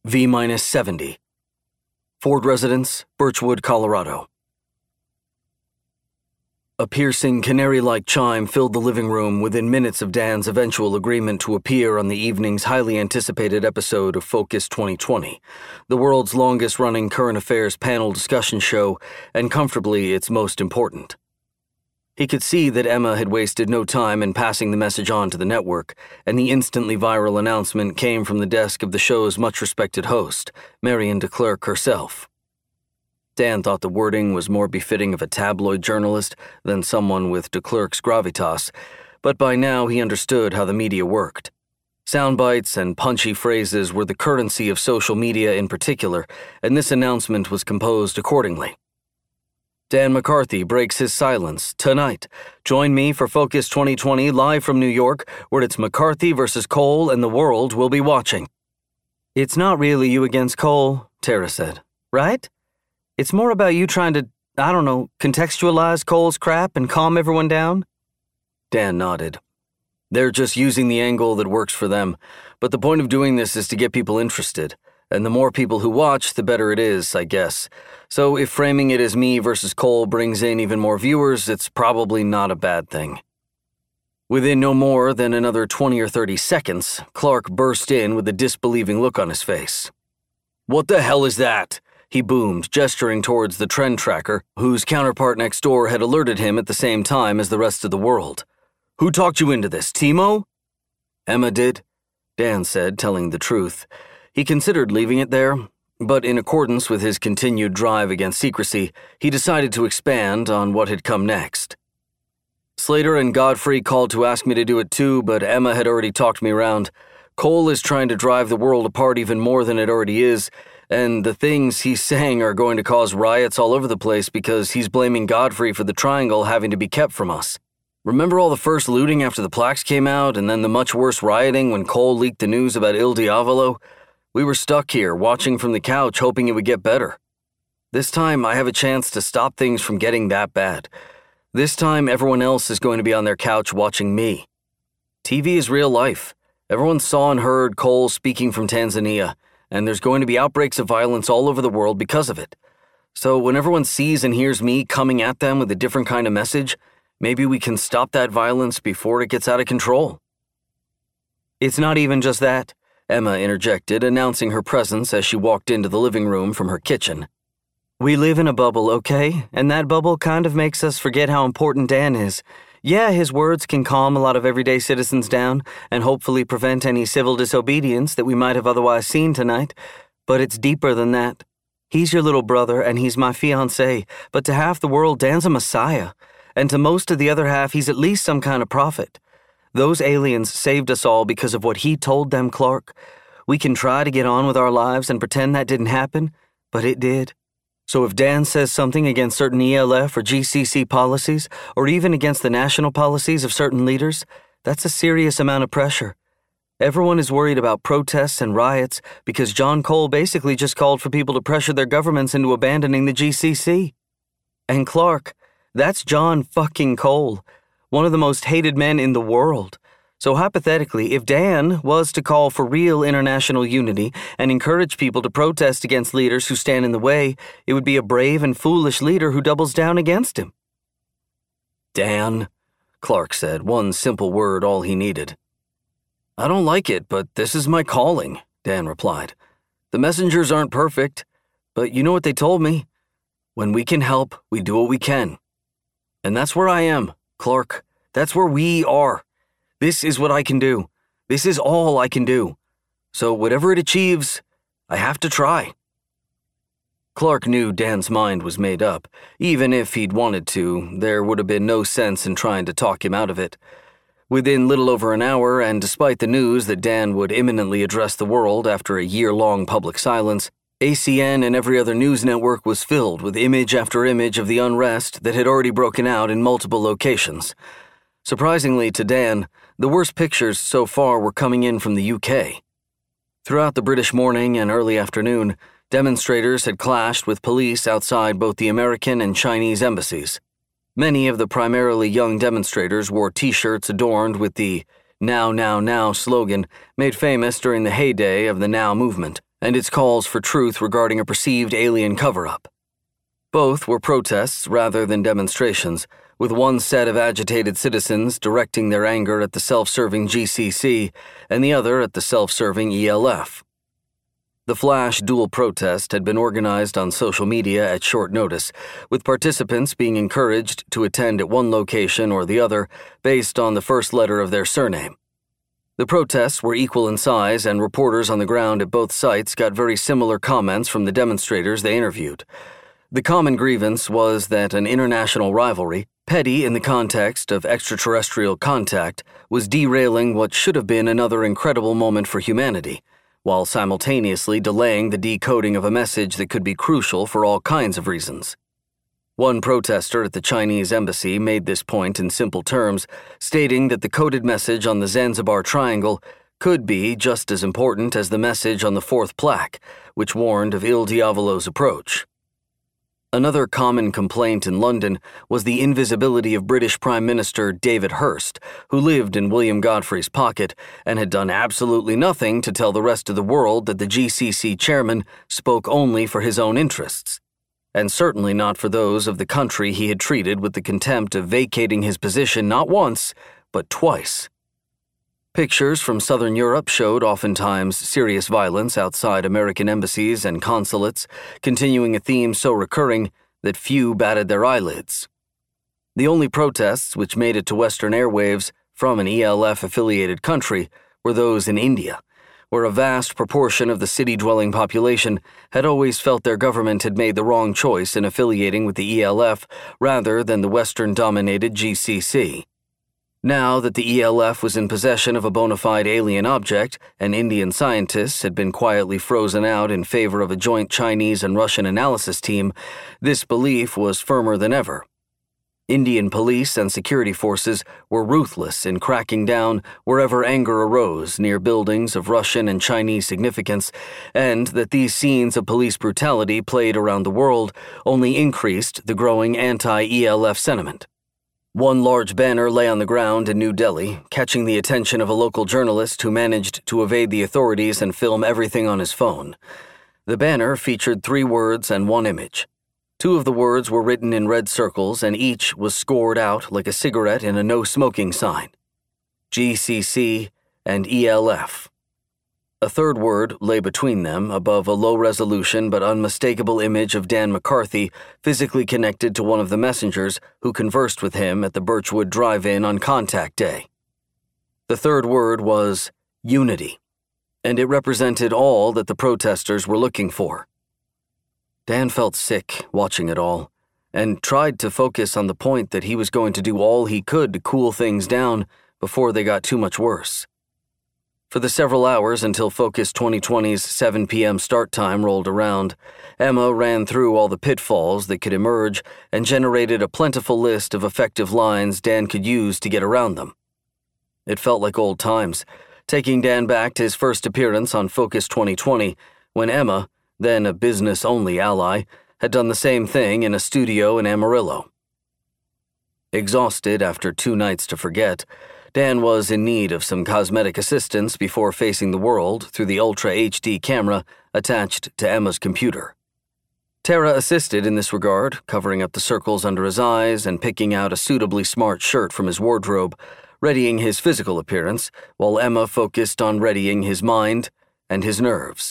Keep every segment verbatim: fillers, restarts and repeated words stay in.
V seventy. Ford residence, Birchwood, Colorado. A piercing, canary-like chime filled the living room within minutes of Dan's eventual agreement to appear on the evening's highly anticipated episode of Focus twenty twenty, the world's longest-running current affairs panel discussion show, and comfortably its most important. He could see that Emma had wasted no time in passing the message on to the network, and the instantly viral announcement came from the desk of the show's much-respected host, Marion DeClercq herself. Dan thought the wording was more befitting of a tabloid journalist than someone with DeClercq's gravitas, but by now he understood how the media worked. Soundbites and punchy phrases were the currency of social media in particular, and this announcement was composed accordingly. Dan McCarthy breaks his silence tonight. Join me for Focus twenty twenty live from New York, where it's McCarthy versus Cole and the world will be watching. It's not really you against Cole, Tara said, right? It's more about you trying to, I don't know, contextualize Cole's crap and calm everyone down? Dan nodded. They're just using the angle that works for them, but the point of doing this is to get people interested, and the more people who watch, the better it is, I guess. So if framing it as me versus Cole brings in even more viewers, it's probably not a bad thing. Within no more than another twenty or thirty seconds, Clark burst in with a disbelieving look on his face. What the hell is that? He boomed, gesturing towards the trend tracker, whose counterpart next door had alerted him at the same time as the rest of the world. Who talked you into this, Timo? Emma did, Dan said, telling the truth. He considered leaving it there, but in accordance with his continued drive against secrecy, he decided to expand on what had come next. Slater and Godfrey called to ask me to do it too, but Emma had already talked me around. Cole is trying to drive the world apart even more than it already is, and the things he's saying are going to cause riots all over the place because he's blaming Godfrey for the triangle having to be kept from us. Remember all the first looting after the plaques came out, and then the much worse rioting when Cole leaked the news about Il Diavolo? We were stuck here, watching from the couch, hoping it would get better. This time, I have a chance to stop things from getting that bad. This time, everyone else is going to be on their couch watching me. T V is real life. Everyone saw and heard Cole speaking from Tanzania, and there's going to be outbreaks of violence all over the world because of it. So when everyone sees and hears me coming at them with a different kind of message, maybe we can stop that violence before it gets out of control. It's not even just that, Emma interjected, announcing her presence as she walked into the living room from her kitchen. We live in a bubble, okay? And that bubble kind of makes us forget how important Dan is. Yeah, his words can calm a lot of everyday citizens down and hopefully prevent any civil disobedience that we might have otherwise seen tonight, but it's deeper than that. He's your little brother and he's my fiancé, but to half the world, Dan's a messiah, and to most of the other half, he's at least some kind of prophet. Those aliens saved us all because of what he told them, Clark. We can try to get on with our lives and pretend that didn't happen, but it did. So if Dan says something against certain E L F or G C C policies, or even against the national policies of certain leaders, that's a serious amount of pressure. Everyone is worried about protests and riots because John Cole basically just called for people to pressure their governments into abandoning the G C C. And Clark, that's John fucking Cole, one of the most hated men in the world. So hypothetically, if Dan was to call for real international unity and encourage people to protest against leaders who stand in the way, it would be a brave and foolish leader who doubles down against him. Dan, Clark said, one simple word all he needed. I don't like it, but this is my calling, Dan replied. The messengers aren't perfect, but you know what they told me? When we can help, we do what we can. And that's where I am, Clark. That's where we are. This is what I can do. This is all I can do. So whatever it achieves, I have to try. Clark knew Dan's mind was made up. Even if he'd wanted to, there would have been no sense in trying to talk him out of it. Within little over an hour, and despite the news that Dan would imminently address the world after a year-long public silence, A C N and every other news network was filled with image after image of the unrest that had already broken out in multiple locations. Surprisingly to Dan, the worst pictures so far were coming in from the U K. Throughout the British morning and early afternoon, demonstrators had clashed with police outside both the American and Chinese embassies. Many of the primarily young demonstrators wore T-shirts adorned with the Now, Now, Now slogan made famous during the heyday of the Now movement, and its calls for truth regarding a perceived alien cover-up. Both were protests rather than demonstrations, with one set of agitated citizens directing their anger at the self-serving G C C and the other at the self-serving E L F. The flash dual protest had been organized on social media at short notice, with participants being encouraged to attend at one location or the other based on the first letter of their surname. The protests were equal in size, and reporters on the ground at both sites got very similar comments from the demonstrators they interviewed. The common grievance was that an international rivalry, petty in the context of extraterrestrial contact, was derailing what should have been another incredible moment for humanity, while simultaneously delaying the decoding of a message that could be crucial for all kinds of reasons. One protester at the Chinese embassy made this point in simple terms, stating that the coded message on the Zanzibar Triangle could be just as important as the message on the fourth plaque, which warned of Il Diavolo's approach. Another common complaint in London was the invisibility of British Prime Minister David Hirst, who lived in William Godfrey's pocket and had done absolutely nothing to tell the rest of the world that the G C C chairman spoke only for his own interests, and certainly not for those of the country he had treated with the contempt of vacating his position not once, but twice. Pictures from Southern Europe showed oftentimes serious violence outside American embassies and consulates, continuing a theme so recurring that few batted their eyelids. The only protests which made it to Western airwaves from an E L F-affiliated country were those in India, where a vast proportion of the city-dwelling population had always felt their government had made the wrong choice in affiliating with the E L F rather than the Western-dominated G C C. Now that the E L F was in possession of a bona fide alien object and Indian scientists had been quietly frozen out in favor of a joint Chinese and Russian analysis team, this belief was firmer than ever. Indian police and security forces were ruthless in cracking down wherever anger arose near buildings of Russian and Chinese significance, and that these scenes of police brutality played around the world only increased the growing anti-E L F sentiment. One large banner lay on the ground in New Delhi, catching the attention of a local journalist who managed to evade the authorities and film everything on his phone. The banner featured three words and one image. Two of the words were written in red circles, and each was scored out like a cigarette in a no-smoking sign: G C C and E L F. A third word lay between them, above a low-resolution but unmistakable image of Dan McCarthy physically connected to one of the messengers who conversed with him at the Birchwood Drive-In on Contact Day. The third word was unity, and it represented all that the protesters were looking for. Dan felt sick watching it all, and tried to focus on the point that he was going to do all he could to cool things down before they got too much worse. For the several hours until Focus twenty twenty's seven p.m. start time rolled around, Emma ran through all the pitfalls that could emerge and generated a plentiful list of effective lines Dan could use to get around them. It felt like old times, taking Dan back to his first appearance on Focus twenty twenty, when Emma, then a business-only ally, had done the same thing in a studio in Amarillo. Exhausted after two nights to forget, Dan was in need of some cosmetic assistance before facing the world through the Ultra H D camera attached to Emma's computer. Tara assisted in this regard, covering up the circles under his eyes and picking out a suitably smart shirt from his wardrobe, readying his physical appearance, while Emma focused on readying his mind and his nerves.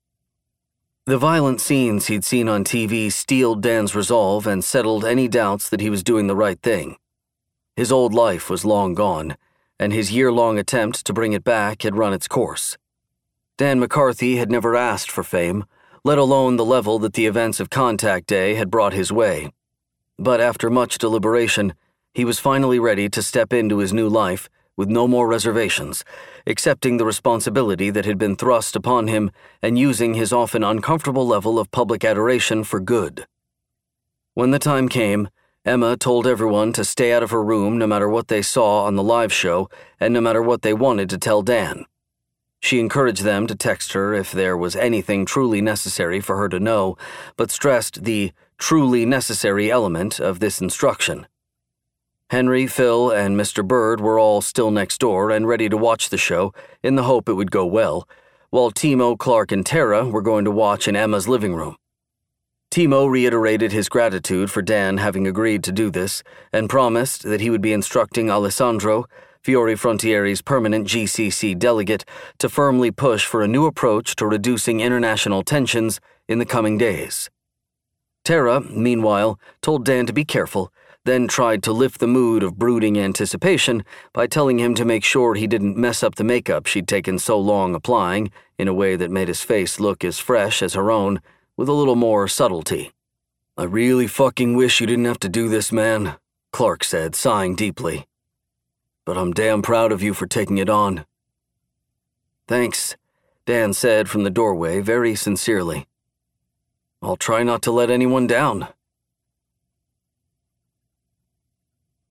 The violent scenes he'd seen on T V steeled Dan's resolve and settled any doubts that he was doing the right thing. His old life was long gone, and his year-long attempt to bring it back had run its course. Dan McCarthy had never asked for fame, let alone the level that the events of Contact Day had brought his way. But after much deliberation, he was finally ready to step into his new life with no more reservations, accepting the responsibility that had been thrust upon him and using his often uncomfortable level of public adoration for good. When the time came, Emma told everyone to stay out of her room no matter what they saw on the live show and no matter what they wanted to tell Dan. She encouraged them to text her if there was anything truly necessary for her to know, but stressed the truly necessary element of this instruction. Henry, Phil, and Mister Bird were all still next door and ready to watch the show in the hope it would go well, while Timo, Clark, and Tara were going to watch in Emma's living room. Timo reiterated his gratitude for Dan having agreed to do this and promised that he would be instructing Alessandro, Fiore Frontieri's permanent G C C delegate, to firmly push for a new approach to reducing international tensions in the coming days. Tara, meanwhile, told Dan to be careful, then tried to lift the mood of brooding anticipation by telling him to make sure he didn't mess up the makeup she'd taken so long applying in a way that made his face look as fresh as her own, with a little more subtlety. "I really fucking wish you didn't have to do this, man," Clark said, sighing deeply. "But I'm damn proud of you for taking it on." "Thanks," Dan said from the doorway very sincerely. "I'll try not to let anyone down,"